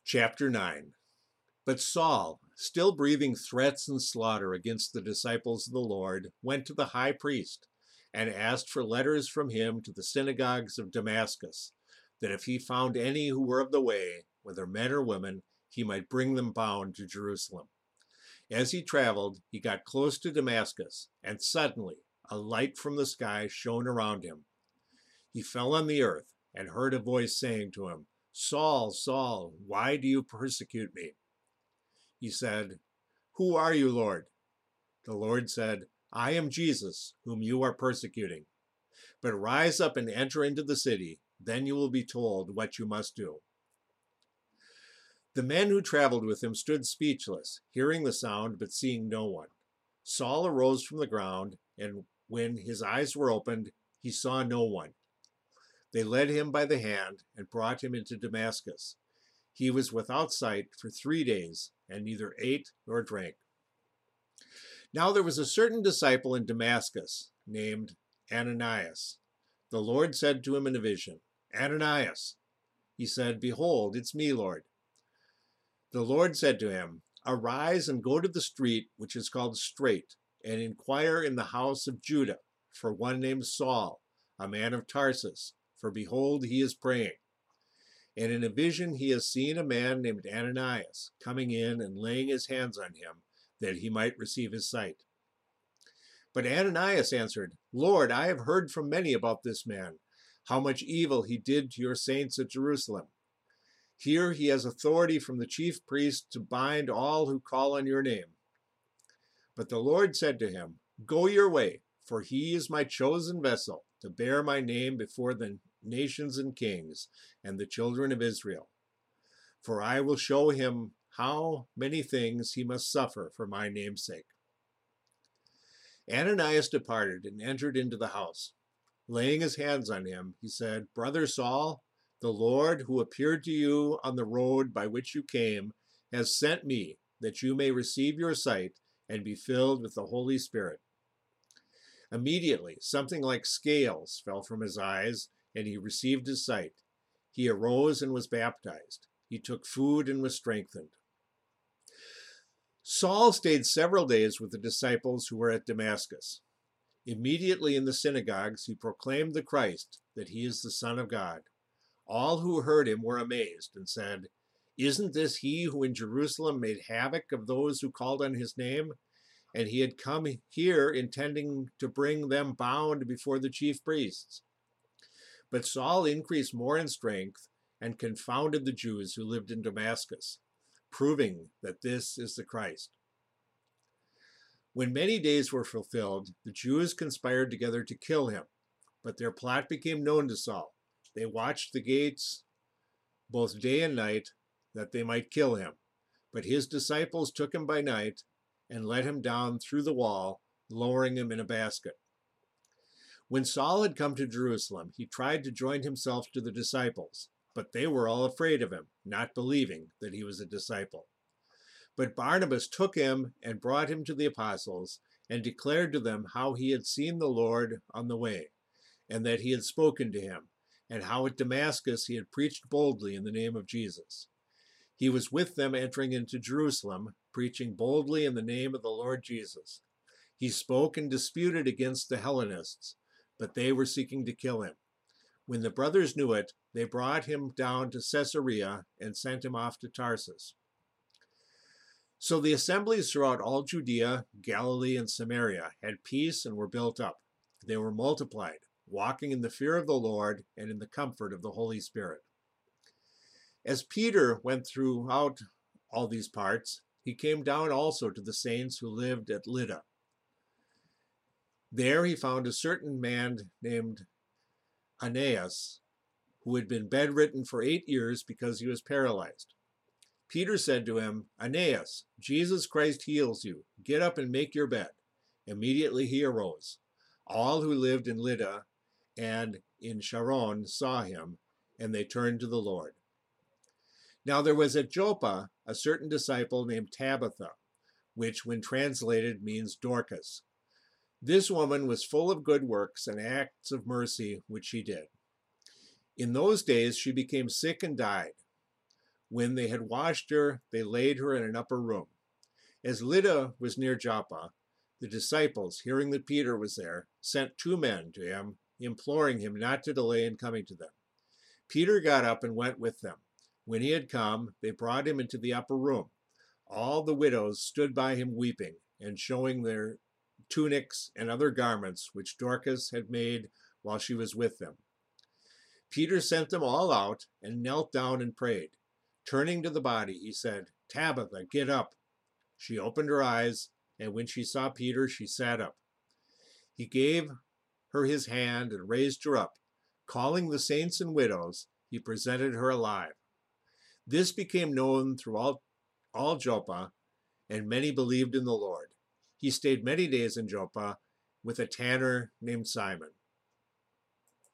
Chapter 9. But Saul, still breathing threats and slaughter against the disciples of the Lord, went to the high priest and asked for letters from him to the synagogues of Damascus, that if he found any who were of the way, whether men or women, he might bring them bound to Jerusalem. As he traveled, he got close to Damascus, and suddenly a light from the sky shone around him. He fell on the earth and heard a voice saying to him, "Saul, Saul, why do you persecute me?" He said, "Who are you, Lord?" The Lord said, "I am Jesus, whom you are persecuting. But rise up and enter into the city, then you will be told what you must do." The men who traveled with him stood speechless, hearing the sound but seeing no one. Saul arose from the ground, and when his eyes were opened, he saw no one. They led him by the hand and brought him into Damascus. He was without sight for 3 days, and neither ate nor drank. Now there was a certain disciple in Damascus named Ananias. The Lord said to him in a vision, "Ananias." He said, "Behold, it's me, Lord." The Lord said to him, "Arise and go to the street which is called Straight, and inquire in the house of Judah for one named Saul, a man of Tarsus, for behold, he is praying. And in a vision he has seen a man named Ananias coming in and laying his hands on him, that he might receive his sight." But Ananias answered, "Lord, I have heard from many about this man, how much evil he did to your saints at Jerusalem. Here he has authority from the chief priest to bind all who call on your name." But the Lord said to him, "Go your way, for he is my chosen vessel to bear my name before the nations and kings and the children of Israel. For I will show him how many things he must suffer for my name's sake." Ananias departed and entered into the house. Laying his hands on him, he said, "Brother Saul, the Lord, who appeared to you on the road by which you came, has sent me that you may receive your sight and be filled with the Holy Spirit." Immediately, something like scales fell from his eyes, and he received his sight. He arose and was baptized. He took food and was strengthened. Saul stayed several days with the disciples who were at Damascus. Immediately in the synagogues, he proclaimed the Christ, that he is the Son of God. All who heard him were amazed and said, "Isn't this he who in Jerusalem made havoc of those who called on his name? And he had come here intending to bring them bound before the chief priests." But Saul increased more in strength and confounded the Jews who lived in Damascus, proving that this is the Christ. When many days were fulfilled, the Jews conspired together to kill him, but their plot became known to Saul. They watched the gates both day and night, that they might kill him. But his disciples took him by night and let him down through the wall, lowering him in a basket. When Saul had come to Jerusalem, he tried to join himself to the disciples, but they were all afraid of him, not believing that he was a disciple. But Barnabas took him and brought him to the apostles, and declared to them how he had seen the Lord on the way, and that he had spoken to him, and how at Damascus he had preached boldly in the name of Jesus. He was with them entering into Jerusalem, preaching boldly in the name of the Lord Jesus. He spoke and disputed against the Hellenists, but they were seeking to kill him. When the brothers knew it, they brought him down to Caesarea and sent him off to Tarsus. So the assemblies throughout all Judea, Galilee, and Samaria had peace and were built up. They were multiplied, walking in the fear of the Lord and in the comfort of the Holy Spirit. As Peter went throughout all these parts, he came down also to the saints who lived at Lydda. There he found a certain man named Aeneas, who had been bedridden for 8 years because he was paralyzed. Peter said to him, "Aeneas, Jesus Christ heals you. Get up and make your bed." Immediately he arose. All who lived in Lydda and in Sharon saw him, and they turned to the Lord. Now there was at Joppa a certain disciple named Tabitha, which when translated means Dorcas. This woman was full of good works and acts of mercy which she did. In those days she became sick and died. When they had washed her, they laid her in an upper room. As Lydda was near Joppa, the disciples, hearing that Peter was there, sent 2 men to him, imploring him not to delay in coming to them. Peter got up and went with them. When he had come, they brought him into the upper room. All the widows stood by him weeping, and showing their tunics and other garments which Dorcas had made while she was with them. Peter sent them all out and knelt down and prayed. Turning to the body, he said, "Tabitha, get up." She opened her eyes, and when she saw Peter, she sat up. He gave her his hand and raised her up. Calling the saints and widows, he presented her alive. This became known throughout all Joppa, and many believed in the Lord. He stayed many days in Joppa with a tanner named Simon.